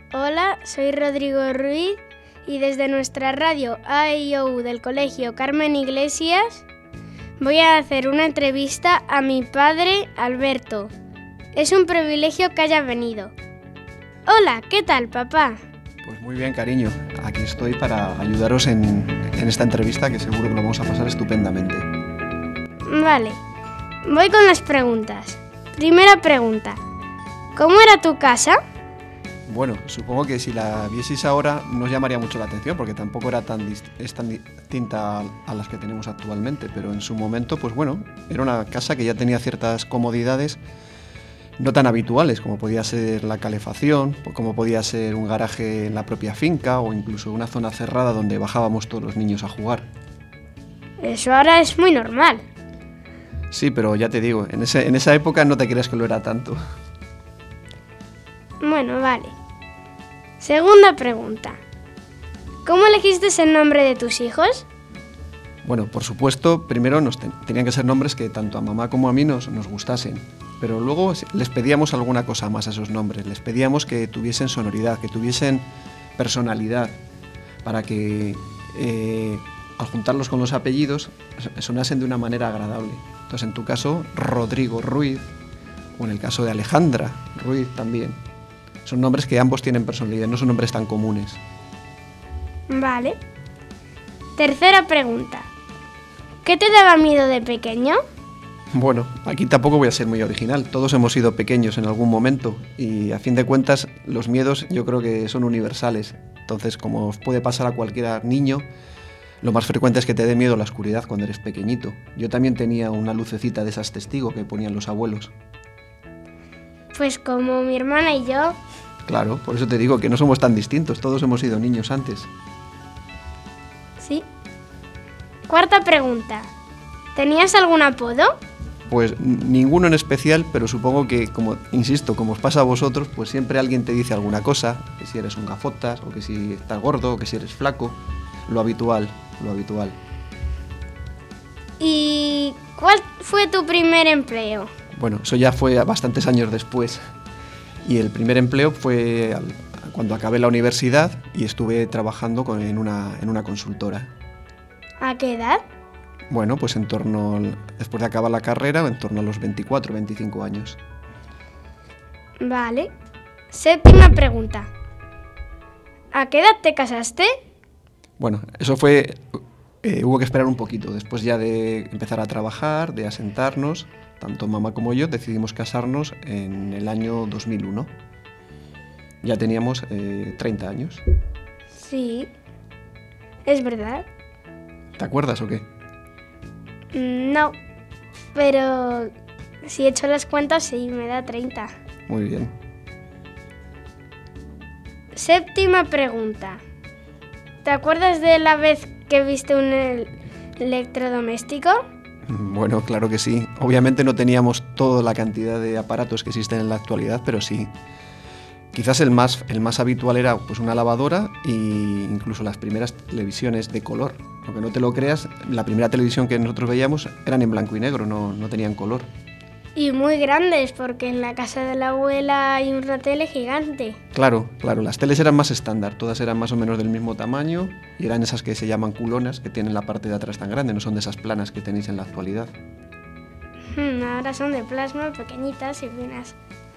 Hola, soy Rodrigo Ruiz y desde nuestra radio AIOU del Colegio Carmen Iglesias voy a hacer una entrevista a mi padre, Alberto. Es un privilegio que haya venido. Hola, ¿qué tal, papá? Pues muy bien, cariño. Aquí estoy para ayudaros en esta entrevista que seguro que lo vamos a pasar estupendamente. Vale, voy con las preguntas. Primera pregunta, ¿cómo era tu casa? Bueno, supongo que si la vieseis ahora no os llamaría mucho la atención porque tampoco era tan distinta a las que tenemos actualmente, pero en su momento, pues bueno, era una casa que ya tenía ciertas comodidades no tan habituales, como podía ser la calefacción, como podía ser un garaje en la propia finca o incluso una zona cerrada donde bajábamos todos los niños a jugar. Eso ahora es muy normal. Sí, pero ya te digo, en esa época no te creas que lo era tanto. Bueno, vale. Segunda pregunta. ¿Cómo elegiste el nombre de tus hijos? Bueno, por supuesto, primero tenían que ser nombres que tanto a mamá como a mí nos gustasen, pero luego les pedíamos alguna cosa más a esos nombres. Les pedíamos que tuviesen sonoridad, que tuviesen personalidad, para que al juntarlos con los apellidos sonasen de una manera agradable. Entonces, en tu caso, Rodrigo Ruiz, o en el caso de Alejandra Ruiz también. Son nombres que ambos tienen personalidad, no son nombres tan comunes. Vale. Tercera pregunta. ¿Qué te daba miedo de pequeño? Bueno, aquí tampoco voy a ser muy original. Todos hemos sido pequeños en algún momento y a fin de cuentas los miedos yo creo que son universales. Entonces, como os puede pasar a cualquier niño, lo más frecuente es que te dé miedo la oscuridad cuando eres pequeñito. Yo también tenía una lucecita de esas testigo que ponían los abuelos. Pues como mi hermana y yo. Claro, por eso te digo que no somos tan distintos, todos hemos sido niños antes. Sí. Cuarta pregunta. ¿Tenías algún apodo? Pues ninguno en especial, pero supongo que, como os pasa a vosotros, pues siempre alguien te dice alguna cosa, que si eres un gafotas, o que si estás gordo, o que si eres flaco, lo habitual. ¿Y cuál fue tu primer empleo? Bueno, eso ya fue bastantes años después. Y el primer empleo fue cuando acabé la universidad y estuve trabajando en una consultora. ¿A qué edad? Bueno, pues después de acabar la carrera, en torno a los 24, 25 años. Vale. Séptima pregunta. ¿A qué edad te casaste? Bueno, eso hubo que esperar un poquito. Después ya de empezar a trabajar, de asentarnos, tanto mamá como yo decidimos casarnos en el año 2001. Ya teníamos 30 años. Sí, es verdad. ¿Te acuerdas o qué? No, pero si he hecho las cuentas sí, me da 30. Muy bien. Séptima pregunta. ¿Te acuerdas de la vez que viste un electrodoméstico? Bueno, claro que sí. Obviamente no teníamos toda la cantidad de aparatos que existen en la actualidad, pero sí. Quizás el más habitual era pues una lavadora e incluso las primeras televisiones de color. Aunque no te lo creas, la primera televisión que nosotros veíamos eran en blanco y negro, no tenían color. Y muy grandes, porque en la casa de la abuela hay una tele gigante. Claro, las teles eran más estándar, todas eran más o menos del mismo tamaño y eran esas que se llaman culonas, que tienen la parte de atrás tan grande, no son de esas planas que tenéis en la actualidad. Ahora son de plasma, pequeñitas y finas.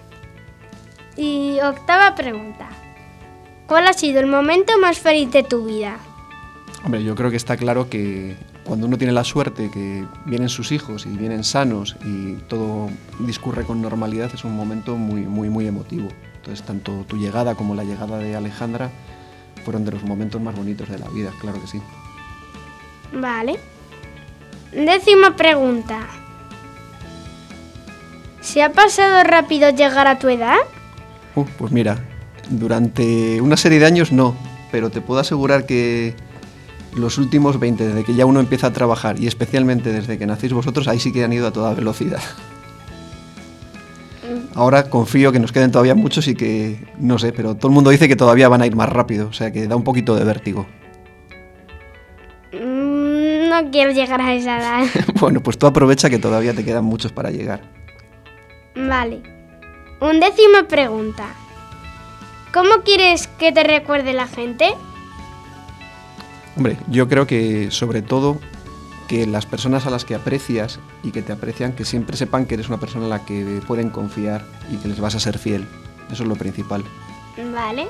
Y octava pregunta. ¿Cuál ha sido el momento más feliz de tu vida? Hombre, yo creo que está claro que cuando uno tiene la suerte que vienen sus hijos y vienen sanos y todo discurre con normalidad, es un momento muy, muy, muy emotivo. Entonces, tanto tu llegada como la llegada de Alejandra fueron de los momentos más bonitos de la vida, claro que sí. Vale. Décima pregunta. ¿Se ha pasado rápido llegar a tu edad? Pues mira, durante una serie de años no, pero te puedo asegurar que los últimos 20, desde que ya uno empieza a trabajar y especialmente desde que nacéis vosotros, ahí sí que han ido a toda velocidad. Ahora confío que nos queden todavía muchos y que, no sé, pero todo el mundo dice que todavía van a ir más rápido, o sea que da un poquito de vértigo. No quiero llegar a esa edad. Bueno, pues tú aprovecha que todavía te quedan muchos para llegar. Vale. 11ª pregunta. ¿Cómo quieres que te recuerde la gente? Hombre, yo creo que sobre todo que las personas a las que aprecias y que te aprecian, que siempre sepan que eres una persona en la que pueden confiar y que les vas a ser fiel. Eso es lo principal. Vale.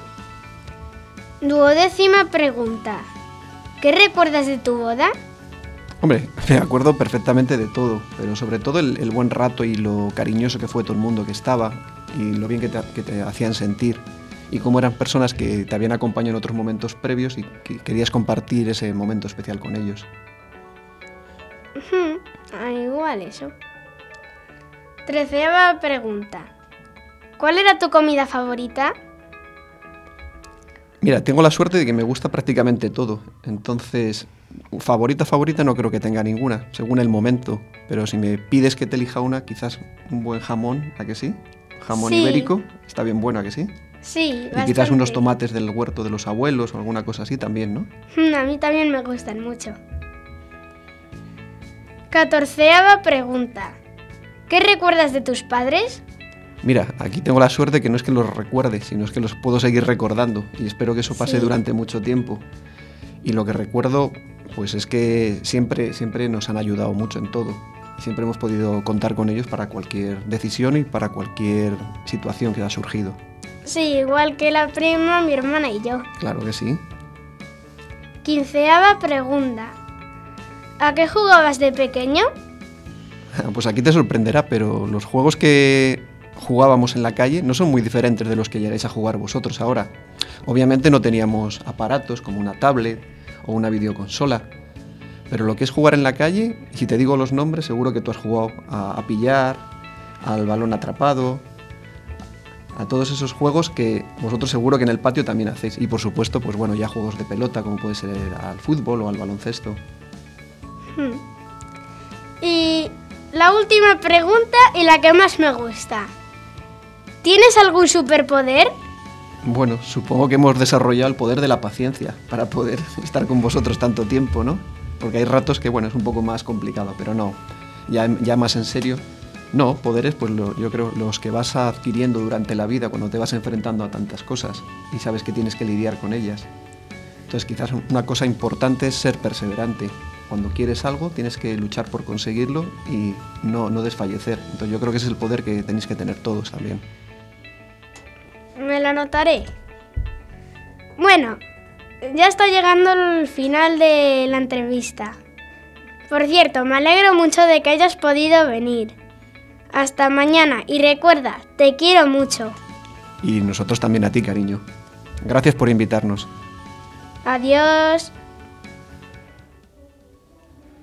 12ª pregunta. ¿Qué recuerdas de tu boda? Hombre, me acuerdo perfectamente de todo, pero sobre todo el buen rato y lo cariñoso que fue todo el mundo que estaba y lo bien que te hacían sentir y cómo eran personas que te habían acompañado en otros momentos previos y que querías compartir ese momento especial con ellos. Igual eso. 13ª pregunta. ¿Cuál era tu comida favorita? Mira, tengo la suerte de que me gusta prácticamente todo, entonces favorita no creo que tenga ninguna, según el momento, pero si me pides que te elija una, quizás un buen jamón, ¿a que sí? Jamón Sí. ibérico, está bien bueno, ¿a que sí? Sí, Y quizás unos bastante. tomates del huerto de los abuelos o alguna cosa así también, ¿no? A mí también me gustan mucho. 14ª pregunta. ¿Qué recuerdas de tus padres? Mira, aquí tengo la suerte que no es que los recuerde, sino es que los puedo seguir recordando y espero que eso pase Sí. durante mucho tiempo. Y lo que recuerdo, pues es que siempre nos han ayudado mucho en todo. Y siempre hemos podido contar con ellos para cualquier decisión y para cualquier situación que ha surgido. Sí, igual que la prima, mi hermana y yo. Claro que sí. 15ª pregunta. ¿A qué jugabas de pequeño? Pues aquí te sorprenderá, pero los juegos que jugábamos en la calle no son muy diferentes de los que llegáis a jugar vosotros ahora. Obviamente no teníamos aparatos como una tablet o una videoconsola, pero lo que es jugar en la calle, si te digo los nombres, seguro que tú has jugado a pillar, al balón atrapado, a todos esos juegos que vosotros seguro que en el patio también hacéis. Y por supuesto, pues bueno, ya juegos de pelota, como puede ser al fútbol o al baloncesto. Y la última pregunta y la que más me gusta. ¿Tienes algún superpoder? Bueno, supongo que hemos desarrollado el poder de la paciencia para poder estar con vosotros tanto tiempo, ¿no? Porque hay ratos que, bueno, es un poco más complicado, pero no, ya más en serio. No, poderes, pues yo creo los que vas adquiriendo durante la vida cuando te vas enfrentando a tantas cosas y sabes que tienes que lidiar con ellas. Entonces quizás una cosa importante es ser perseverante. Cuando quieres algo tienes que luchar por conseguirlo y no desfallecer. Entonces yo creo que ese es el poder que tenéis que tener todos también. Me lo anotaré. Bueno, ya está llegando el final de la entrevista. Por cierto, me alegro mucho de que hayas podido venir. Hasta mañana y recuerda, te quiero mucho. Y nosotros también a ti, cariño. Gracias por invitarnos. Adiós.